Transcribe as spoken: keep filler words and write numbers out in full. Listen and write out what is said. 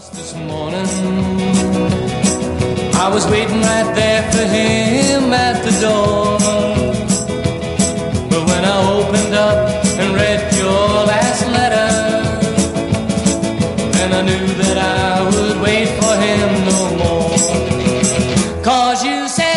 This morning I was waiting right there for him at the door, but when I opened up and read your last letter, then I knew that I would wait for him no more. 'Cause you said